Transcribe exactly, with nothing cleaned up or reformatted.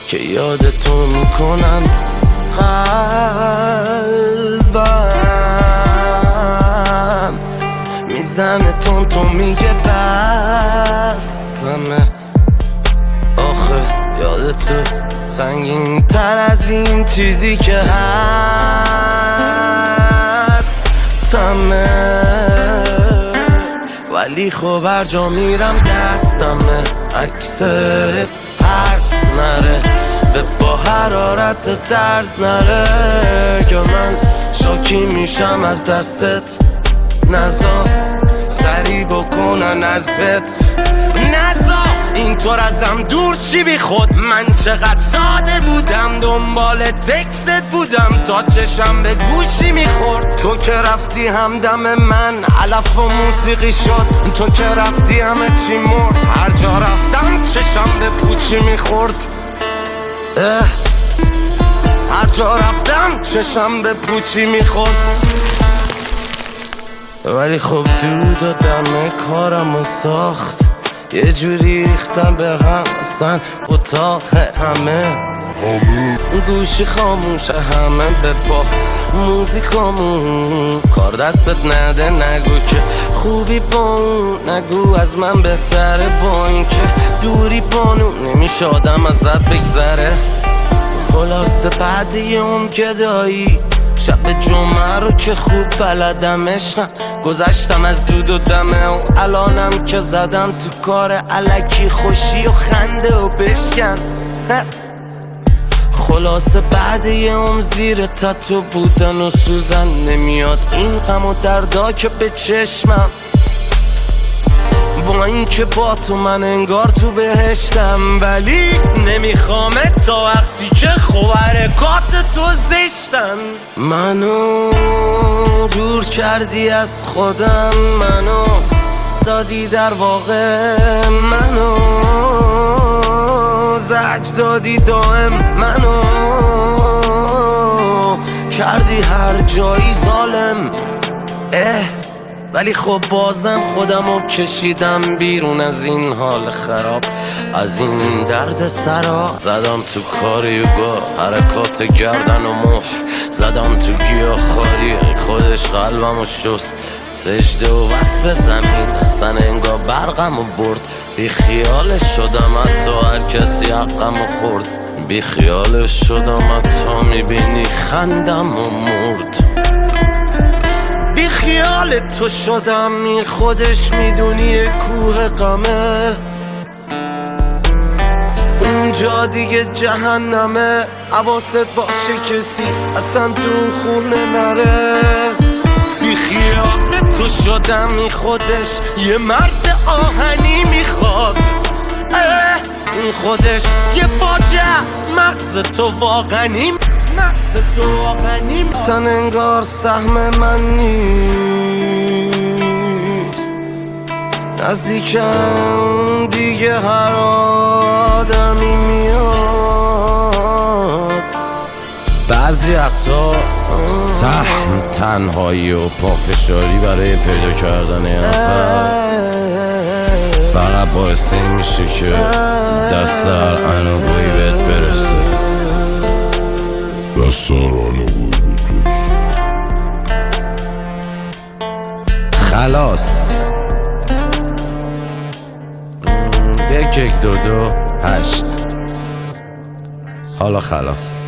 که یادتو میکنم. قلبم میزنه تون تو میگه بسمه. آخه یادتو سنگین تر از این چیزی که هست تمه، ولی خب هر جا میرم دستمه. عکست هرز نره به با حرارت درز نره که من شاکی میشم از دستت. نزا سری بکنن ازت، نزا اینطور ازم دور شی بی خود. من چقدر ساده بودم دنبال تکست بودم تا چشم به گوشی میخورد. تو که رفتی همدم من علف و موسیقی شد. تو که رفتی همه چی مرد، هر جا رفتم چشم به پوچی میخورد. هر جا رفتم چشم به پوچی میخورد. ولی خب دود و دم کارمو ساخت، یه جوری ریختم به هم اصلا اتاق همه گوشی خاموشه، همه به با موزیکامون. کار دستت نده نگو که خوبی با اون، نگو از من بهتره با این که دوری بانو نمیشه آدم ازت بگذره. خلاصه بعد یه اون گدایی شب جمعه رو که خوب بلدم عشقم، گذشتم از دود و دمه و الانم که زدم تو کار الکی خوشی و خنده و بشکن. خلاصه بعد یه عمر زیر تتو بودن و سوزن نمیاد این غم و دردا که به چشمم. با این که با تو من انگار تو بهشتم، ولی نمیخوامت تا وقتی که خوب حرکات تو زشتن. منو دور کردی از خودم، منو دادی در واقع، منو زج دادی دائم، منو کردی هر جایی ظالم. اه ولی خب بازم خودمو کشیدم بیرون از این حال خراب، از این درد سرا. زدم تو کار یوگا حرکات گردن و مهر، زدم تو گیاه خاری خودش قلبمو شست. سجده و وصل زمین اصلا انگار برقمو برد. بی خیالش شدم حتی هر کسی حقمو خورد. بی خیالش شدم حتی میبینی خندم و مرد. بی خیال تو شدم این خودش میدونی کوه غمه. اونجا دیگه جهنمه، حواست باشه کسی اصلا تو خونه نره. بی خیال تو شدم این خودش یه مرد آهنی میخواد. این خودش یه فاجعه است، مغز تو واقعی مغز تو واقعی اصلا انگار سهم من نیست. نزدیکم دیگه هر آدمی میاد. بعضی وقتا سهم تنهایی و پافشاری برای پیدا کردن یه نفر فقط باعث این میشه که دست در انوگویی بهت برسه. دست در انوگویی بهت برسه. خلاص یک یک دو دو هشت. حالا خلاص.